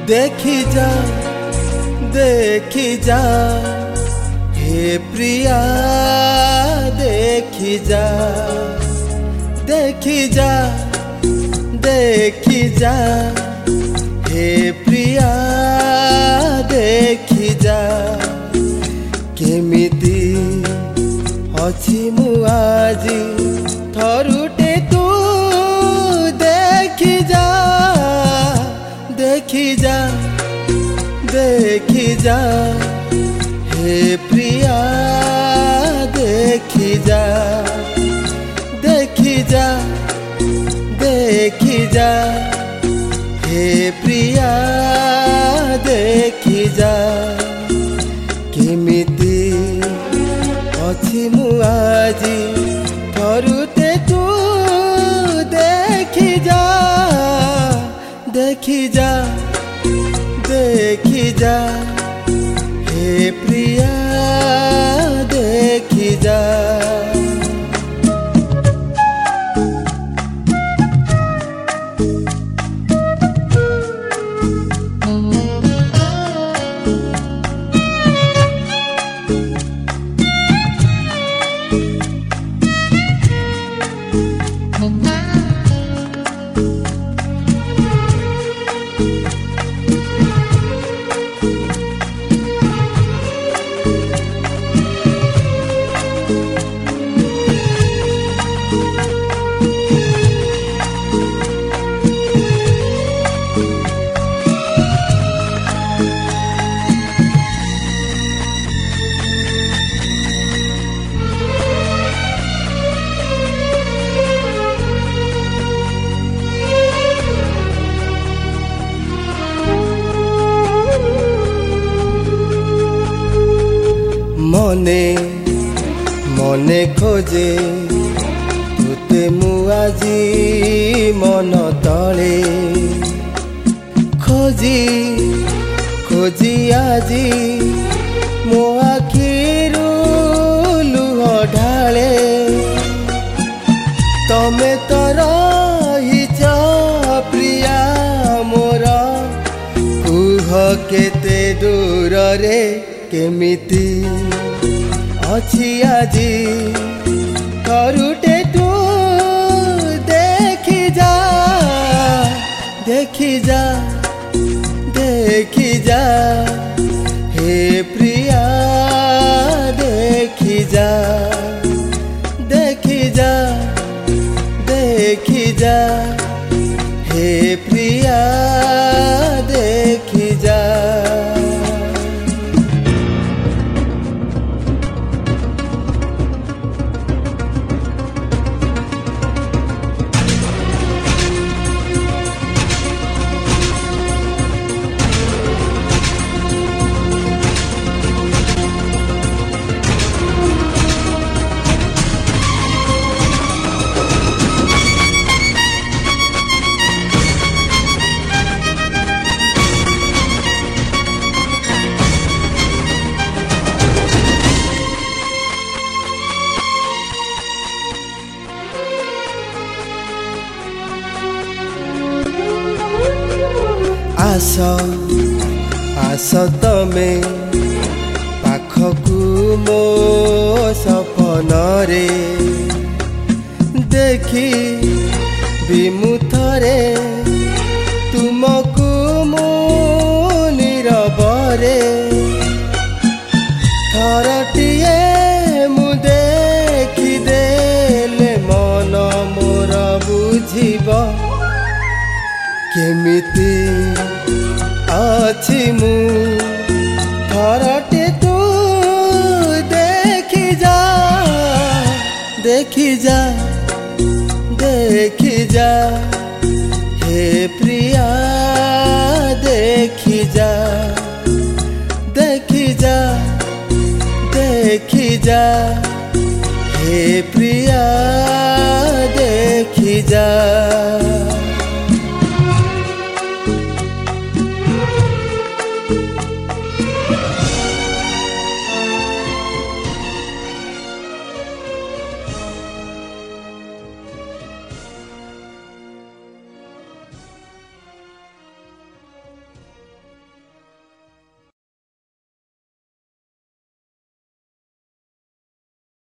देखी जा हे प्रिया, देखी जा हे प्रिया, देखी जा केमिति अछि मु आजी थरुटे तू देखी जा हे प्रिया, देखी जा हे प्रिया, देखी जा केमिति अछि मु आजी थरुटे तू देखी जा हे प्रिया, देखी जा। मने खोजे तुते मु आजी मन तले खोजी आजी मो आखिरू लुह ढाले तमे तो रहिच प्रिया मोर कुह केते दूर रे केमिति अछि आजी थरुटे तू देखी जा हे प्रिया, देखी जा हे प्रिया, देखी जा। आस तमे पाखकू मो सपन रे देखी विमुथरे तुमको मो नीरबरे थरटिए मु देखी देले मन मोर बुझिब केमिति अछि मु थरटे तू देखी जा हे प्रिया, देखी जा हे प्रिया, देखी जा।